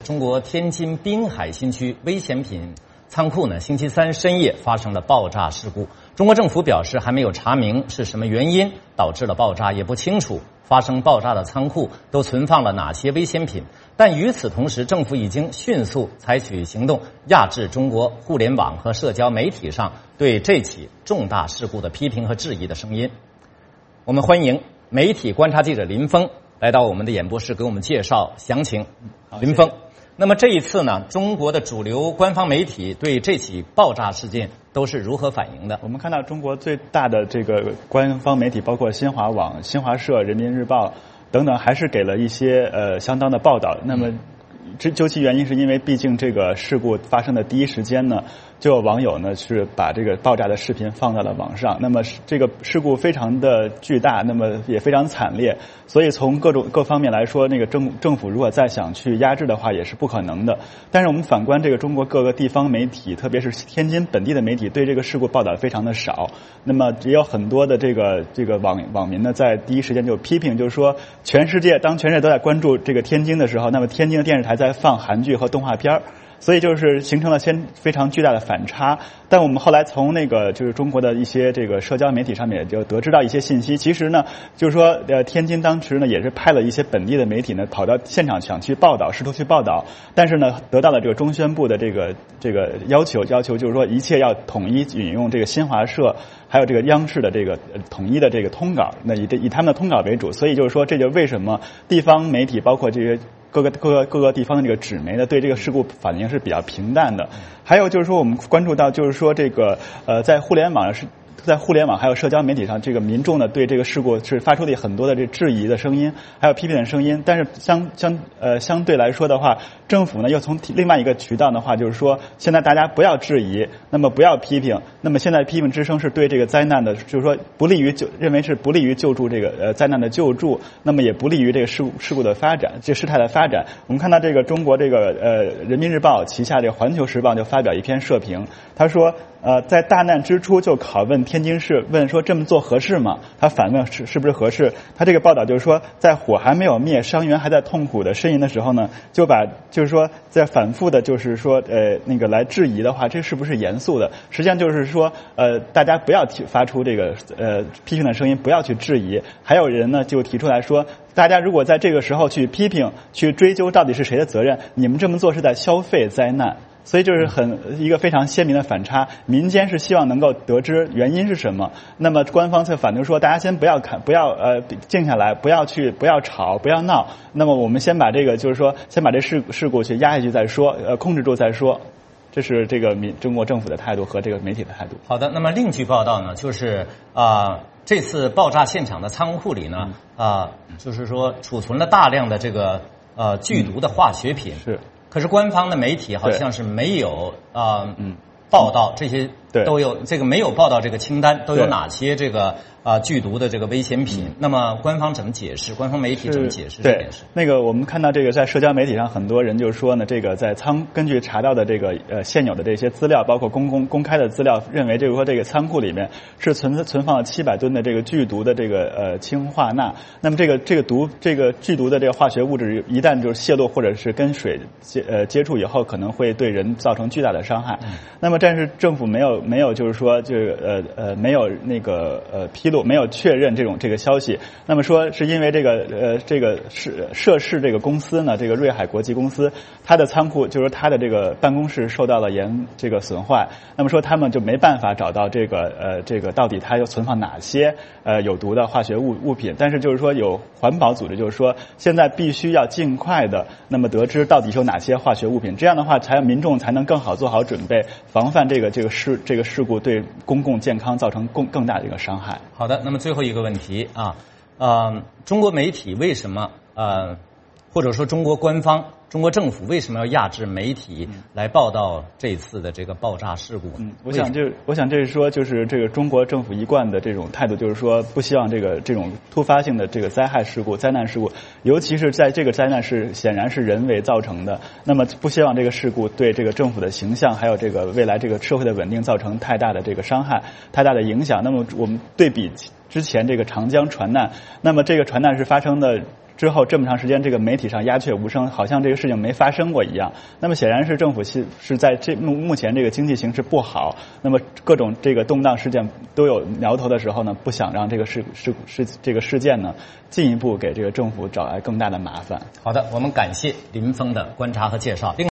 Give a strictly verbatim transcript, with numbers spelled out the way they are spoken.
中国天津滨海新区危险品仓库呢，星期三深夜发生了爆炸事故。中国政府表示还没有查明是什么原因导致了爆炸，也不清楚发生爆炸的仓库都存放了哪些危险品。但与此同时，政府已经迅速采取行动，压制中国互联网和社交媒体上对这起重大事故的批评和质疑的声音。我们欢迎媒体观察记者林峰来到我们的演播室，给我们介绍详情。林峰，那么这一次呢，中国的主流官方媒体对这起爆炸事件都是如何反应的？ 我们看到中国最大的这个官方媒体，包括新华网、新华社、人民日报等等，还是给了一些呃相当的报道。那么，这究其原因，是因为毕竟这个事故发生的第一时间呢，就有网友呢是把这个爆炸的视频放到了网上。那么这个事故非常的巨大，那么也非常惨烈，所以从各种各方面来说，那个政政府如果再想去压制的话，也是不可能的。但是我们反观这个中国各个地方媒体，特别是天津本地的媒体，对这个事故报道非常的少。那么也有很多的这个这个网网民呢，在第一时间就批评，就是说全世界当全世界都在关注这个天津的时候，那么天津的电视台在放韩剧和动画片儿。所以就是形成了先非常巨大的反差。但我们后来从那个就是中国的一些这个社交媒体上面也就得知到一些信息，其实呢就是说呃天津当时呢也是派了一些本地的媒体呢跑到现场想去报道，试图去报道，但是呢得到了这个中宣部的这个这个要求，要求就是说一切要统一引用这个新华社还有这个央视的这个统一的这个通稿，那以以他们的通稿为主。所以就是说这就为什么地方媒体包括这些各个各个各个地方的这个纸媒呢，对这个事故反应是比较平淡的。还有就是说，我们关注到，就是说这个呃，在互联网是。在互联网还有社交媒体上，这个民众呢对这个事故是发出了很多的这质疑的声音，还有批评的声音。但是相相呃相对来说的话，政府呢又从另外一个渠道的话，就是说现在大家不要质疑，那么不要批评，那么现在批评之声是对这个灾难的，就是说不利于救，认为是不利于救助这个呃灾难的救助，那么也不利于这个事故事故的发展，这事态的发展。我们看到这个中国这个呃人民日报旗下这个环球时报就发表一篇社评，他说。呃，在大难之初就拷问天津市，问说这么做合适吗？他反问是是不是合适？他这个报道就是说，在火还没有灭，伤员还在痛苦的呻吟的时候呢，就把就是说在反复的，就是说呃那个来质疑的话，这是不是严肃的？实际上就是说，呃，大家不要提发出这个呃批评的声音，不要去质疑。还有人呢就提出来说，大家如果在这个时候去批评、去追究到底是谁的责任，你们这么做是在消费灾难。所以就是很一个非常鲜明的反差，民间是希望能够得知原因是什么，那么官方却反对说大家先不要看，不要呃静下来，不要去不要吵，不要闹，那么我们先把这个就是说先把这事事故去压下去再说，呃控制住再说。这是这个民中国政府的态度和这个媒体的态度。 好的，那么另据报道呢，就是啊、呃、这次爆炸现场的仓库里呢啊、呃、就是说储存了大量的这个呃剧毒的化学品。 嗯、是。 可是官方的媒体好像是没有啊、呃嗯、报道这些都有这个没有报道这个清单都有哪些这个啊、呃、剧毒的这个危险品。那么官方怎么解释？官方媒体怎么解释这件事？ 那个我们看到这个在社交媒体上很多人就说呢，这个在仓根据查到的这个呃现有的这些资料，包括公公公开的资料，认为就是说这个仓库里面是存存放了七百吨的这个剧毒的这个呃氢化钠。那么这个这个毒这个剧毒的这个化学物质一旦就是泄露或者是跟水接呃接触以后，可能会对人造成巨大的伤害。嗯、那么但是政府没有没有就是说这个呃呃没有那个呃披露，没有确认这种这个消息。那么说是因为这个呃这个是涉事这个公司呢，这个瑞海国际公司，它的仓库就是它的这个办公室受到了严这个损坏。那么说他们就没办法找到这个呃这个到底它又存放哪些呃有毒的化学物物品。但是就是说有环保组织就是说现在必须要尽快的那么得知到底有哪些化学物品，这样的话才民众才能更好做好准备，防范这个这个事这个事故对公共健康造成更更大的一个伤害。 好的，那么最后一个问题啊，呃，中国媒体为什么呃，或者说中国官方、中国政府为什么要压制媒体来报道这次的这个爆炸事故？ 嗯，我想这我想这是说就是这个中国政府一贯的这种态度，就是说不希望这个这种突发性的这个灾害事故、灾难事故，尤其是在这个灾难是显然是人为造成的，那么不希望这个事故对这个政府的形象还有这个未来这个社会的稳定造成太大的这个伤害、太大的影响。那么我们对比之前这个长江船难，那么这个船难是发生的之后这么长时间这个媒体上鸦雀无声，好像这个事情没发生过一样。那么显然是政府是是在这目目前这个经济形势不好，那么各种这个动荡事件都有苗头的时候呢，不想让这个事事事这个事件呢进一步给这个政府找来更大的麻烦。 好的，我们感谢林峰的观察和介绍。